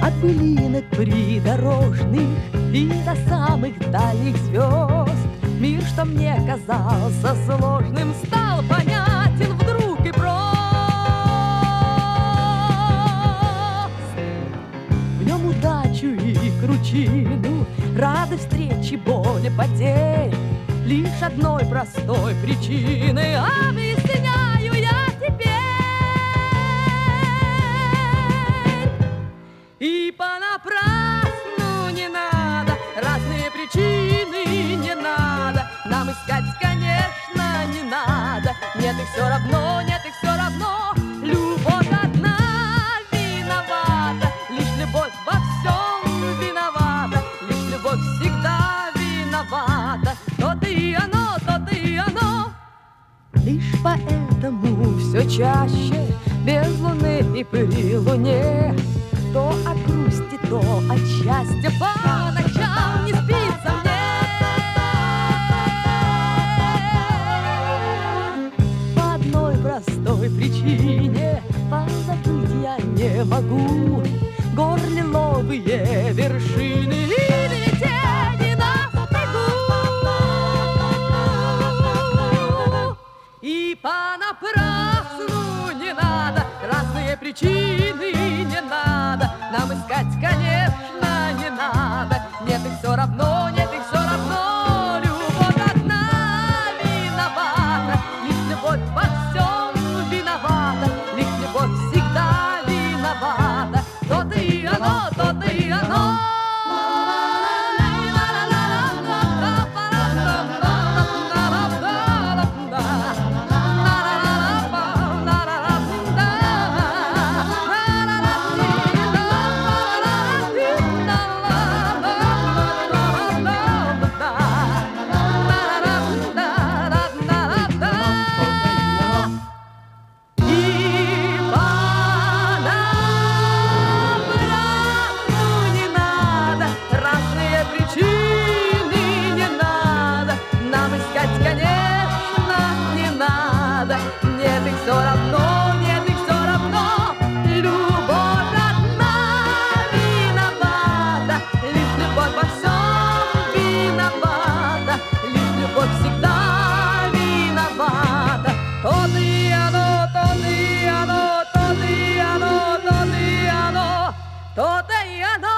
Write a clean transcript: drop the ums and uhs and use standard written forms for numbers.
От былинок придорожных и до самых дальних звезд. Мир, что мне казался сложным, стал понятен вдруг и прост. В нем удачу и кручину, радость встречи, боль и потерь лишь одной простой причиной объясняю я теперь. И понапрасну не надо, разные причины не надо нам искать, конечно, не надо. Нет, их все равно, нет, их все равно. Любовь одна виновата, лишь любовь во всем виновата, лишь любовь всегда виновата. То-то и оно, то-то и оно. Лишь поэтому все чаще без луны и при луне то от грусти, то от счастья по ночам не спится мне. По одной простой причине позабыть я не могу гор лиловые вершины или тени на снегу. И понапрасну не надо, разные причины не надо нам искать, конечно, не надо. Нет, их все равно, нет, их все равно. Любовь одна виновата, лишь любовь во всем виновата, лишь любовь всегда виновата. То-то и оно, то-то и оно. Все равно, нет, и все равно. Любовь одна виновата, лишь любовь во всем виновата, лишь любовь всегда виновата. То-то и оно, то-то и оно, то-то и оно, то-то и оно, то-то и оно.